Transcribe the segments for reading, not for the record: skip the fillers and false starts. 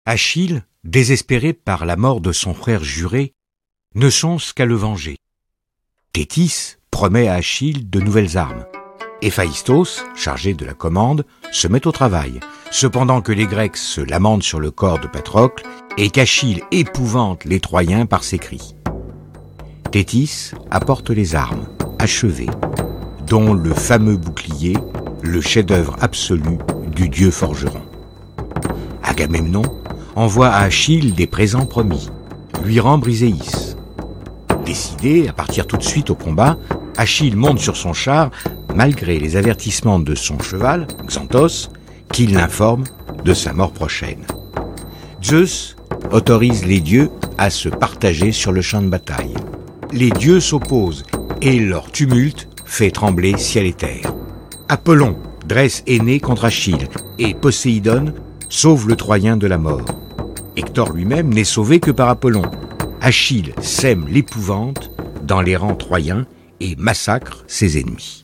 Achille, désespéré par la mort de son frère juré, ne songe qu'à le venger. Thétis promet à Achille de nouvelles armes. Héphaïstos, chargé de la commande, se met au travail, cependant que les Grecs se lamentent sur le corps de Patrocle et qu'Achille épouvante les Troyens par ses cris. Thétis apporte les armes, achevées, dont le fameux bouclier, le chef-d'œuvre absolu du dieu forgeron. Agamemnon envoie à Achille des présents promis, lui rend Briséis. Décidé à partir tout de suite au combat, Achille monte sur son char, malgré les avertissements de son cheval, Xanthos, qui l'informe de sa mort prochaine. Zeus autorise les dieux à se partager sur le champ de bataille. Les dieux s'opposent et leur tumulte fait trembler ciel et terre. Apollon dresse Énée contre Achille et Poséidon sauve le Troyen de la mort. Hector lui-même n'est sauvé que par Apollon. Achille sème l'épouvante dans les rangs troyens et massacre ses ennemis.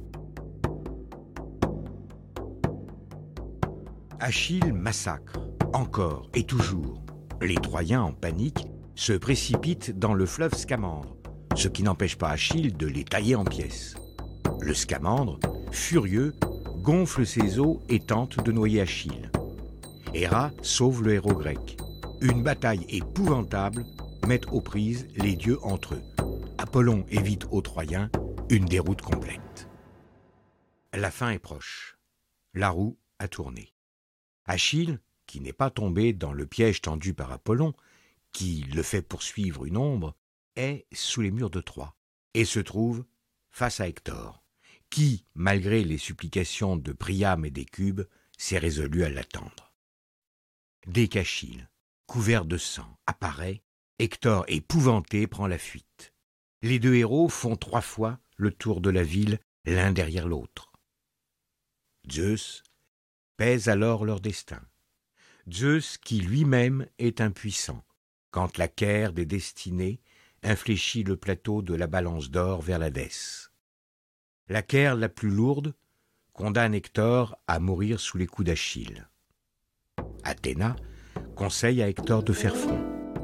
Achille massacre, encore et toujours. Les Troyens, en panique, se précipitent dans le fleuve Scamandre, ce qui n'empêche pas Achille de les tailler en pièces. Le Scamandre, furieux, gonfle ses eaux et tente de noyer Achille. Héra sauve le héros grec. Une bataille épouvantable met aux prises les dieux entre eux. Apollon évite aux Troyens une déroute complète. La fin est proche. La roue a tourné. Achille, qui n'est pas tombé dans le piège tendu par Apollon, qui le fait poursuivre une ombre, est sous les murs de Troie et se trouve face à Hector, qui, malgré les supplications de Priam et d'Hécube, s'est résolu à l'attendre. Dès qu'Achille, couvert de sang, apparaît, Hector, épouvanté, prend la fuite. Les deux héros font 3 fois le tour de la ville, l'un derrière l'autre. Zeus pèse alors leur destin. Zeus qui lui-même est impuissant, quand la Caire des destinées infléchit le plateau de la balance d'or vers l'Hadès. La Caire la plus lourde condamne Hector à mourir sous les coups d'Achille. Athéna conseille à Hector de faire front.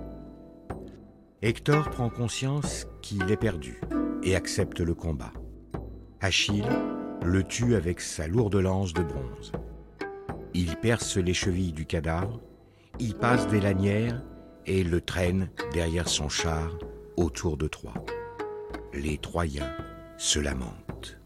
Hector prend conscience qu'il est perdu et accepte le combat. Achille le tue avec sa lourde lance de bronze. Il perce les chevilles du cadavre, y passe des lanières et le traîne derrière son char autour de Troie. Les Troyens se lamentent.